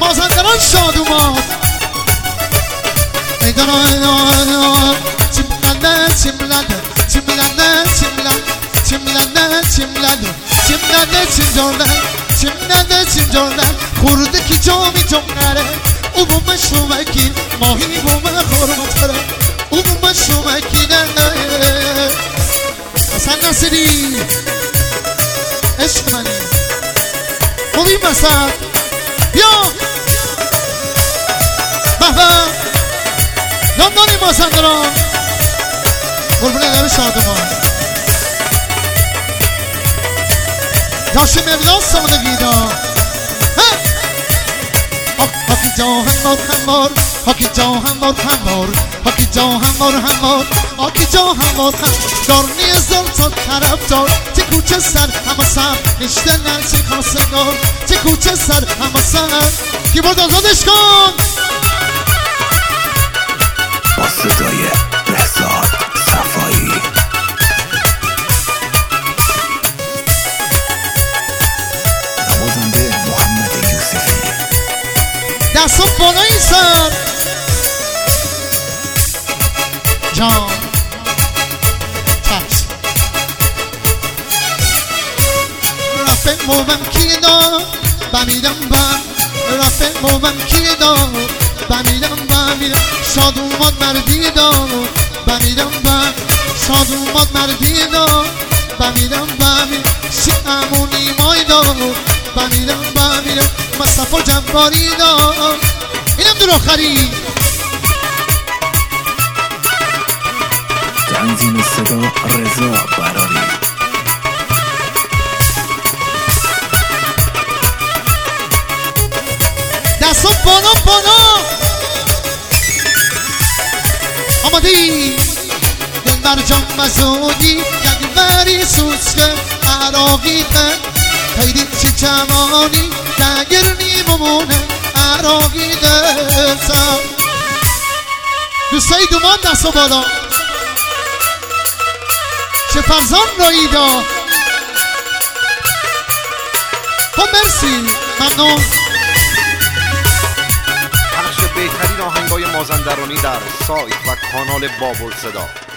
مازندران شادومان ایدانا چملنده چملنده چملنده چملنده چملنده چملنده چملنده چملنده خورده که جامی جمعره او بوم شومکی ماهی بوم خورمتره او بوم شومکی نه حسن نصیری عشق منی خوبی مسد بیا بابا نامداری مازندران قربونه داره شادمان داشت مبلاس سادگیدا هاکی جا همار همار هاکی جا همار همار هاکی جا همار همار هاکی جا همار همار دارنی زلطان طرف دار چه کوچه سر همه سر نشته نرچه خواستگار چه کوچه سر همه سر کیبورد آزادش کن با صدای بهزاد صفایی نوازنده محمد یوسفی دستم بالای سر جان چشم رفت مومم کی دا بمیدم رفت مومم کی دا بمیدم شاد اومد مردی دا بمیدم شاد اومد مردی دا بمیدم شیعمونی مای دا بمیدم مصطفی جنباری دا اینم دور آخری تنظیم صدا رضا براری دستم بالا آمادی دل بر جان مزودی یعنی بری سوسکه عراقیته خیلی چی کمانی نگرنی بمونه عراقیته دوستایی دومان دست و بالا چه فرزان راییدا خب مرسی ممنون بهترین آهنگای مازندرانی در سایت و کانال بابل صدا